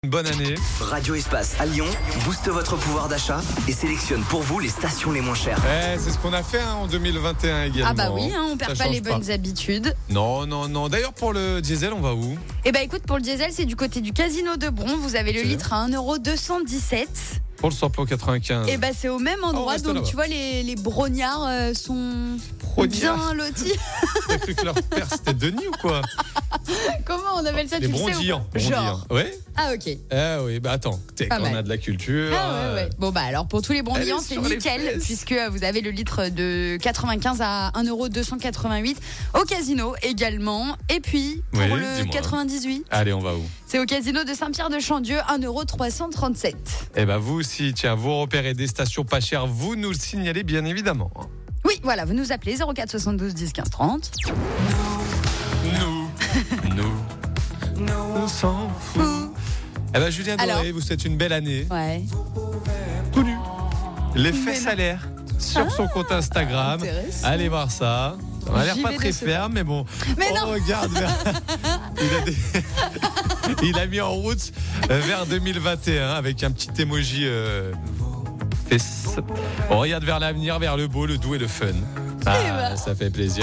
Bonne année. Radio Espace à Lyon booste votre pouvoir d'achat et sélectionne pour vous les stations les moins chères. C'est ce qu'on a fait en 2021 également. Ah bah oui, on perd Ça pas les change bonnes habitudes. Non. D'ailleurs, pour le diesel, on va où? Eh bah écoute, pour le diesel, c'est du côté du Casino de Bron. Vous avez le litre à 1,217 €. Pour le samplon 95. Et bah c'est au même endroit, reste donc là-bas. tu vois les brognards sont bien lotis. T'as cru que leur père c'était Denis ou quoi? Comment on appelle ça? Les tu le sais ou brondiants. pas Genre. Ouais. Ah ok. Ah oui, bah attends, Pas on mal. a de la culture. Ah ouais. Bon bah alors pour tous les brondillants Elle est c'est sur les nickel fesses. puisque vous avez le litre de 95 à 1,288 € au Casino également. Et puis pour Oui, le dis-moi. 98, Allez, on va où? c'est au Casino de Saint-Pierre-de-Chandieu, 1,337 €. Eh ben vous aussi, tiens, vous repérez des stations pas chères, vous nous le signalez bien évidemment. Oui, voilà, vous nous appelez 04 72 10 15 30. Nous s'en fout. Eh ben Julien Doré, Alors vous souhaite une belle année. Ouais. Tout nu. Les Mais faits non. salaires sur son compte Instagram. intéressant. Allez voir ça. On a l'air J'y pas vais très de ce ferme, mais bon. Mais on non. regarde vers... Il a mis en route vers 2021 avec un petit emoji fesses. On regarde vers l'avenir, vers le beau, le doux et le fun. ben. Ça fait plaisir.